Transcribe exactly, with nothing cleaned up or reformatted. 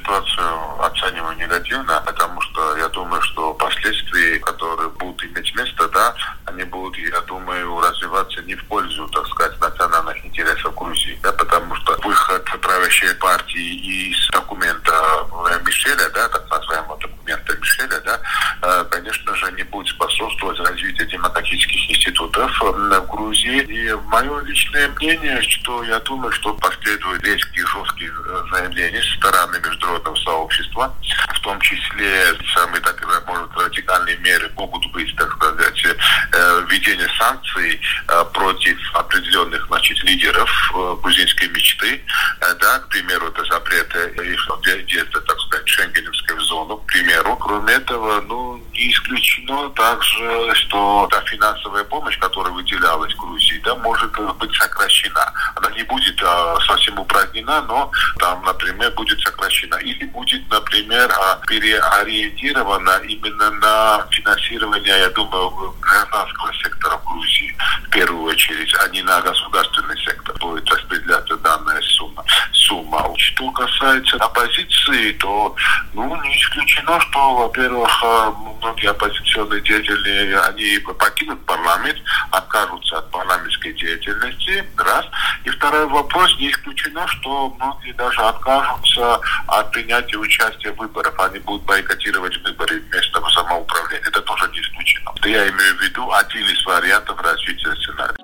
ситуацию оцениваю негативно, потому что я думаю, что последствия, которые будут иметь место, да, они будут, я думаю, развиваться не в пользу, так сказать, национальных интересов Грузии, да, потому что выход правящей партии из документа Мишеля, да, так называемого документа Мишеля, да, конечно же, не будет способствовать развитию демократических институтов в Грузии. И мое личное мнение, что я думаю, что последуют резкие, жесткие заявления со стороны международного сообщества, в том числе самые, так может, радикальные меры могут быть, так сказать, введение санкций против определенных, значит, лидеров грузинской мечты, да, к примеру, это запрет их въезда, так сказать, в шенгенскую зону, к примеру. Кроме этого, ну, не исключено также, что та финансовая помощь, которая выделялась Грузии, да, может быть сокращена. Она не будет а, совсем упразднена, но там, например, будет сокращена. Или будет, например, переориентирована именно на финансирование, я думаю, гражданского сектора в Грузии в первую очередь, а не на государственный сектор будет распределяться данная сумма. сумма. Что касается оппозиции, то ну, не исключено, что, во-первых, многие оппозиционные деятели, они покинут парламент, откажутся от парламентской деятельности, раз. И второй вопрос, не исключено, что многие даже откажутся от принятия участия в выборах. Они будут бойкотировать выборы вместо самоуправления. Это тоже не исключено. Это я имею в виду один из вариантов развития сценария.